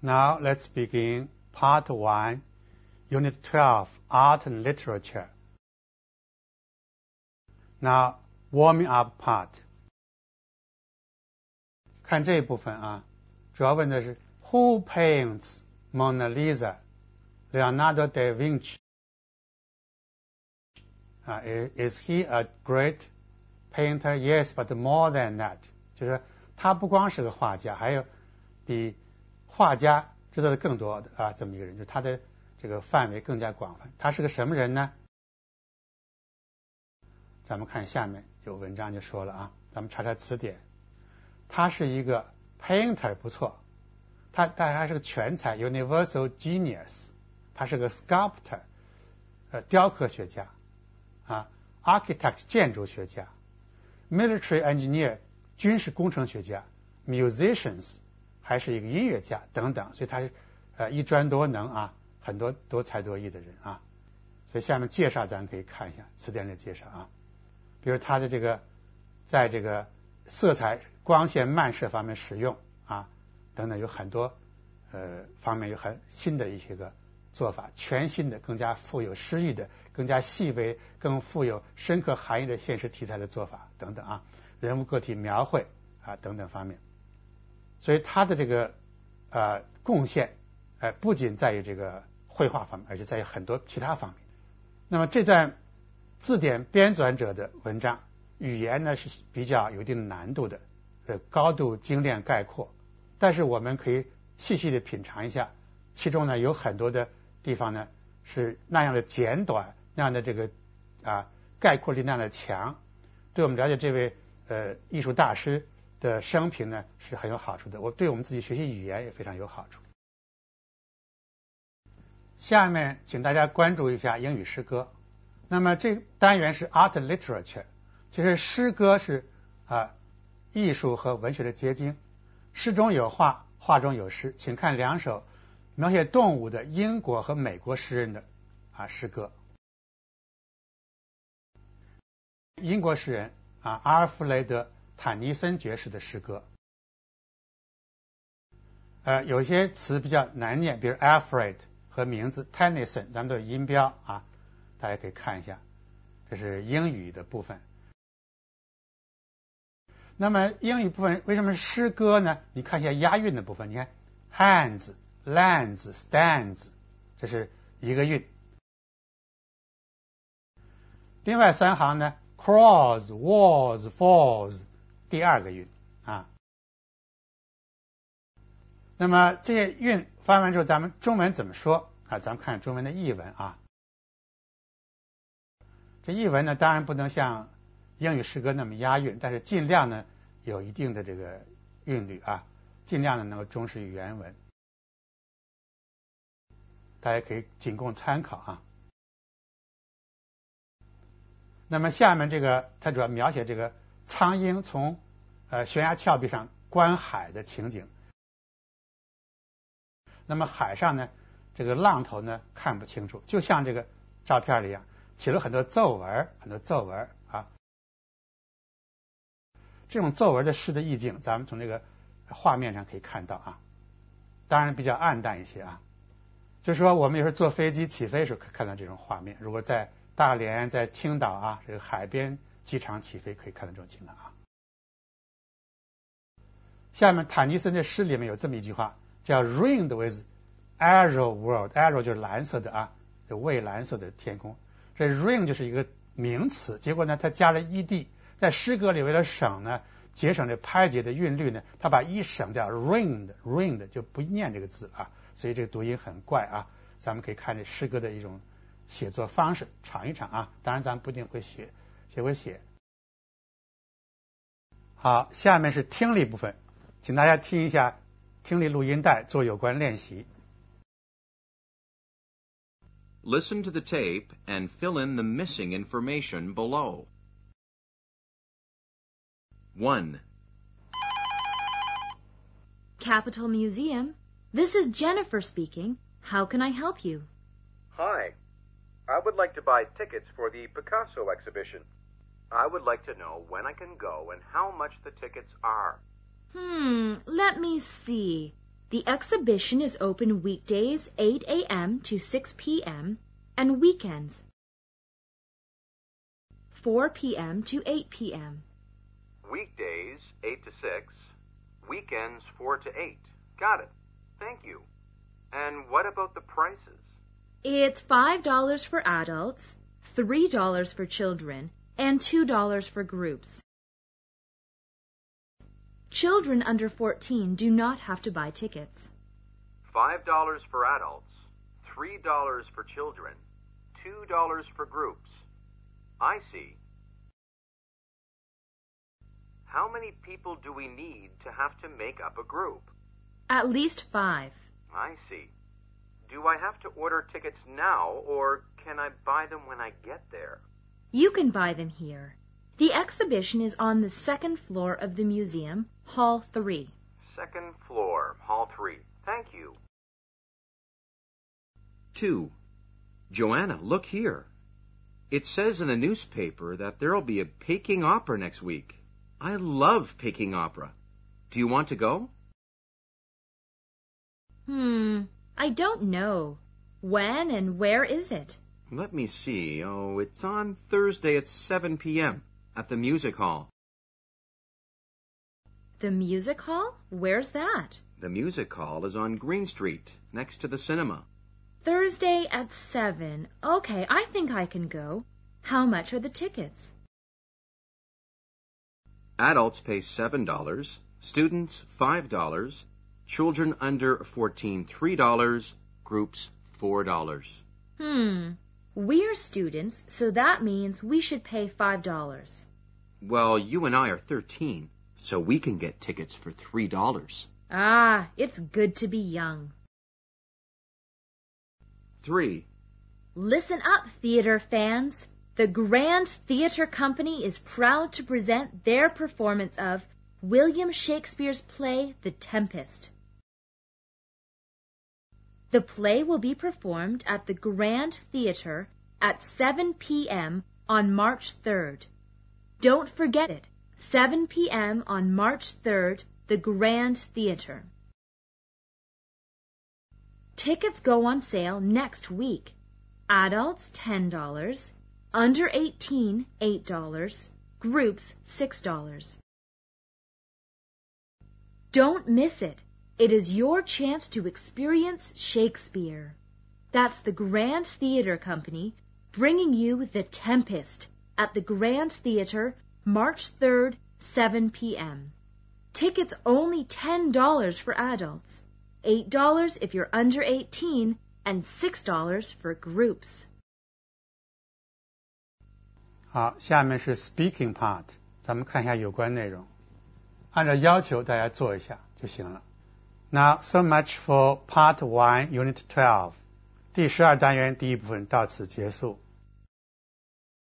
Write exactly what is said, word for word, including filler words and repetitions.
Now let's begin Part one, Unit twelve, Art and Literature. Now, warming up part. 看这一部分啊，主要问的是 Who paints Mona Lisa? Leonardo da Vinci. 啊 is he a great painter? Yes, but more than that. 就是他不光是个画家，还有比画家知道的更多的啊这么一个人，就是他的这个范围更加广泛。他是个什么人呢？咱们看下面有文章就说了啊，咱们查查词典。他是一个 painter 不错，他但还是个全才 universal genius， 他是个 sculptor 呃雕刻学家啊 architect 建筑学家 military engineer 军事工程学家 musicians 还是一个音乐家等等，所以他是呃一专多能啊，很多多才多艺的人啊。所以下面介绍咱可以看一下词典的介绍啊，比如他的这个在这个色彩光线漫射方面使用啊等等，有很多呃方面有很新的一些个做法，全新的更加富有诗意的更加细微更富有深刻含义的现实题材的做法等等啊，人物个体描绘啊等等方面。所以他的这个呃贡献呃不仅在于这个绘画方面，而且在于很多其他方面。那么这段字典编纂者的文章语言呢是比较有一定难度的，呃高度精炼概括，但是我们可以细细的品尝一下，其中呢有很多的地方呢是那样的简短，那样的这个啊概括力那样的强，对我们了解这位呃艺术大师的生平呢是很有好处的，我对我们自己学习语言也非常有好处。下面请大家关注一下英语诗歌。那么这个单元是 Art and Literature， 其实诗歌是啊艺术和文学的结晶，诗中有画，画中有诗。请看两首描写动物的英国和美国诗人的啊诗歌。英国诗人啊阿尔弗雷德·坦尼森爵士的诗歌，呃有些词比较难念，比如 Alfred 和名字 Tennyson， 咱们都有音标啊，大家可以看一下，这是英语的部分。那么英语部分为什么是诗歌呢？你看一下押韵的部分，你看 hands lands stands 这是一个韵，另外三行呢 crawls walls falls 第二个韵啊。那么这些韵发完之后，咱们中文怎么说啊？咱们看中文的译文啊。这译文呢，当然不能像英语诗歌那么押韵，但是尽量呢有一定的这个韵律啊，尽量的能够忠实于原文，大家可以仅供参考啊。那么下面这个它主要描写这个苍鹰从呃悬崖峭壁上观海的情景。那么海上呢，这个浪头呢看不清楚，就像这个照片里一样，起了很多皱纹，很多皱纹啊。这种皱纹的诗的意境，咱们从这个画面上可以看到啊，当然比较暗淡一些啊。就是说，我们有时候坐飞机起飞时候可以看到这种画面。如果在大连、在青岛啊，这个海边机场起飞，可以看到这种情况啊。下面坦尼森的诗里面有这么一句话，叫 "Ringed with azure world"，azure 就是蓝色的啊，就蔚蓝色的天空。这 ring 就是一个名词，结果呢，它加了 ed， 在诗歌里为了省呢，节省这拍节的韵律呢，它把 e 省掉 ，ringed ringed 就不念这个字啊，所以这个读音很怪啊。咱们可以看这诗歌的一种写作方式，尝一尝啊。当然咱们不一定会学，学会写。好，下面是听力部分，请大家听一下听力录音带，做有关练习。 Listen to the tape and fill in the missing information below. one. Capitol Museum. This is Jennifer speaking. How can I help you? Hi. I would like to buy tickets for the Picasso exhibition. I would like to know when I can go and how much the tickets are. Hmm, let me see. The exhibition is open weekdays eight a.m. to six p.m. and weekends four p.m. to eight p.m. Weekdays, eight to six. Weekends, four to eight. Got it. Thank you. And what about the prices? It's five dollars for adults, three dollars for children, and two dollars for groups. Children under fourteen do not have to buy tickets. five dollars for adults, three dollars for children, two dollars for groups. I see. How many people do we need to have to make up a group? At least five. I see. Do I have to order tickets now, or can I buy them when I get there? You can buy them here. The exhibition is on the second floor of the museum, Hall three. Second floor, Hall three. Thank you. Two. Joanna, look here. It says in the newspaper that there'll be a Peking opera next week. I love Peking opera. Do you want to go? Hmm, I don't know. When and where is it? Let me see. Oh, it's on Thursday at seven p.m. at the music hall. The music hall? Where's that? The music hall is on Green Street, next to the cinema. Thursday at seven. Okay, I think I can go. How much are the tickets? Adults pay seven dollars, students five dollars, children under fourteen three dollars, groups four dollars. Hmm, we're students, so that means we should pay five dollars. Well, you and I are thirteen, so we can get tickets for three dollars. Ah, it's good to be young. Three. Listen up, theater fans. The Grand Theater Company is proud to present their performance of William Shakespeare's play, The Tempest. The play will be performed at the Grand Theater at seven p.m. on March third. Don't forget it, seven p.m. on March third, the Grand Theater. Tickets go on sale next week. Adults, ten dollars. Under eighteen, eight dollars. Groups, six dollars. Don't miss it. It is your chance to experience Shakespeare. That's the Grand Theater Company bringing you The Tempest at the Grand Theater, March third, seven p.m. Tickets only ten dollars for adults, eight dollars if you're under eighteen, and six dollars for groups. 好，下面是 speaking part， 咱们看一下有关内容，按照要求大家做一下就行了。Now, so much for part one, unit twelve. 第十二单元第一部分到此结束。